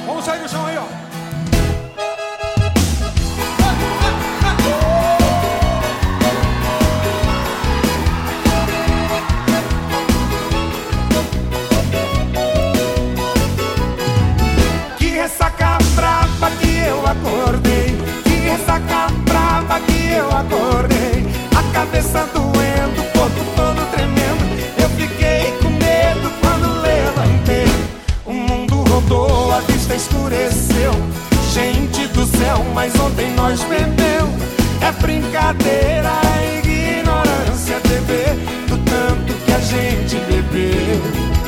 Vamos sair do chão aí, ó. Que ressaca brava que eu acordei, que ressaca brava que eu acordei. A cabeça doendo, o corpo todo tremendo. Eu fiquei com medo quando levantei. O mundo rodou, a vista escureceu. Gente do céu, mas ontem nós bebeu. É brincadeira, é ignorância beber do tanto que a gente bebeu.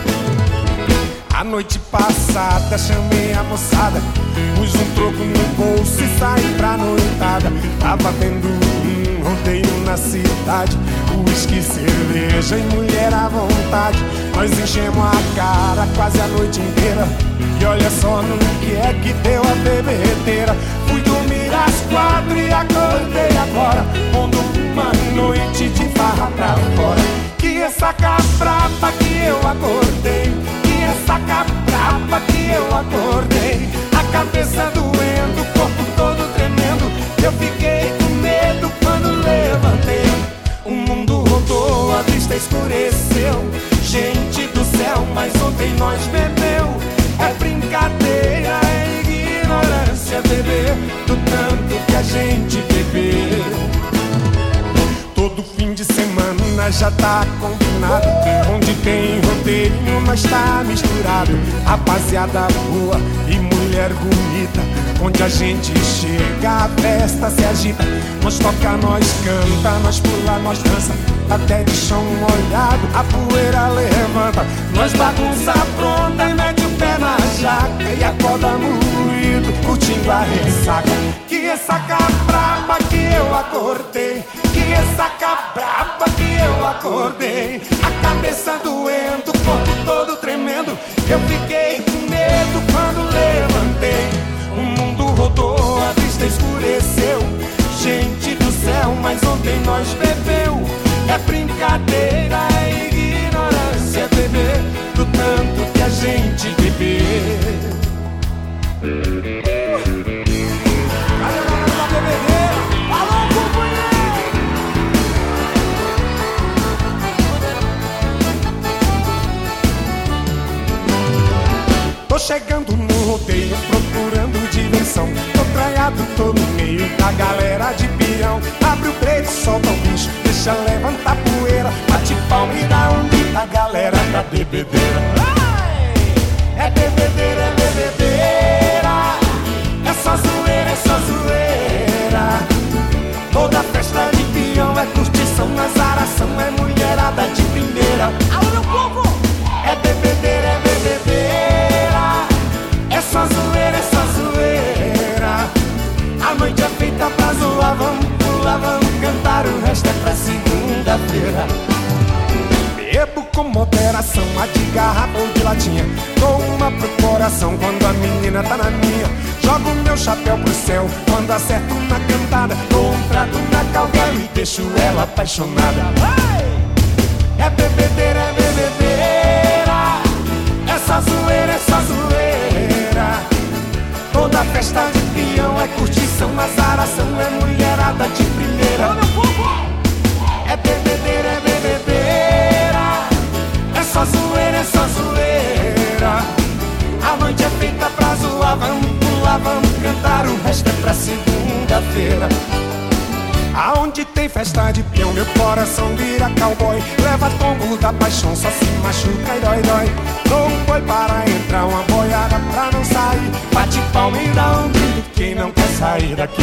A noite passada chamei a moçada, pus um troco no bolso e saí pra noitada. Tava vendo um rodeio na cidade, uísque, cerveja e mulher à vontade. Nós enchemos a cara quase a noite inteira, e olha só no que é que deu a bebedeira. Fui dormir às 4 e acordei agora, pondo uma noite de farra pra fora. Que ressaca brava que eu acordei, que ressaca brava que eu acordei. A cabeça doendo, o corpo todo tremendo. Eu fiquei com medo quando levantei. O mundo rodou, a vista escureceu. Gente do céu, mas ontem nós bebeu. É brincadeira, é ignorância beber do tanto que a gente bebeu. Todo fim de semana já tá combinado, onde tem rodeio nós tá misturado. Rapaziada boa e mulher bonita, onde a gente chega a festa se agita. Nós toca, nós canta, nós pula, nós dança, até de chão molhado a poeira levanta. Nós bagunça pronta e mete o pé na jaca e acorda moído, curtindo a ressaca. Que ressaca braba que eu acordei, que ressaca braba que eu acordei. A cabeça doendo, o corpo todo tremendo. Eu fiquei com medo quando levantei. O mundo rodou, a vista escureceu. Gente do céu, mas ontem nós bebeu. É brincadeira, é ignorância beber do tanto que a gente bebeu. Tô chegando no rodeio, procurando diversão. Tô traiado, tô no meio da galera de peão. Abre o break, solta o bicho, deixa levantar poeira. Bate palma e dá um grito a galera da bebedeira. É bebedeira, é bebedeira. É só zoeira, é só zoeira. Toda festa de peão é curtição, azaração, é mulherada de primeira. Alô, meu povo! É bebedeira, é bebedeira. É só zoeira, é só zoeira. A noite é feita pra zoar, vamos pular, vamos cantar. O resto é pra segunda-feira. Bebo com moderação, a de garrafa ou de latinha. Dou uma pro coração quando a menina tá na minha. Jogo meu chapéu pro céu quando acerto na cantada. Dou um trato na calguela e deixo ela apaixonada. É bebedeira, é bebedeira. É só zoeira, é só zoeira. Toda festa de peão é curtição, azaração, é mulherada de primeira. É bebedeira, é bebedeira. É só zoeira, é só zoeira. A noite é feita pra zoar, vamos pular, vamos cantar. O resto é pra segunda-feira. Aonde tem festa de peão, meu coração vira cowboy. Leva tombo da paixão, só se machuca e dói, dói. Dou um boi para entrar, uma boiada pra não sair. Bate palma e dá um grito quem não quer sair daqui.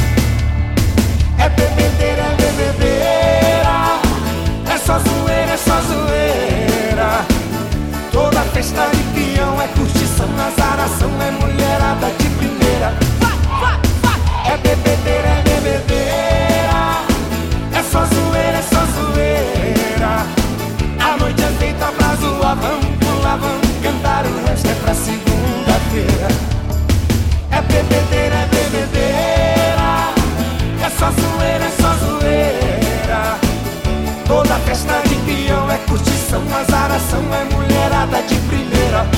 É bebedeira, é bebedeira. É só zoeira, é só zoeira. Toda festa de peão é curtição, azaração, é mulherada de primeira. É bebedeira, é bebedeira. É só zoeira, é só zoeira. A noite é feita pra zoar, vamos pular, vamos cantar. O resto é pra segunda-feira. É bebedeira, é bebedeira. É só zoeira, é só zoeira. Toda festa de peão é curtição, azaração, é mulherada de primeira.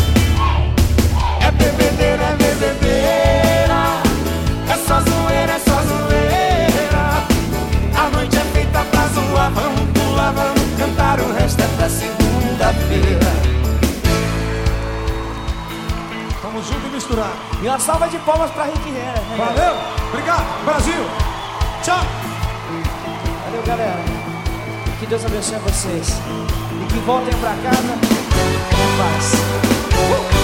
e misturar. E uma salva de palmas pra Rick Renner. Valeu, obrigado, Brasil. Tchau. Valeu, galera. Que Deus abençoe vocês. E que voltem pra casa em paz.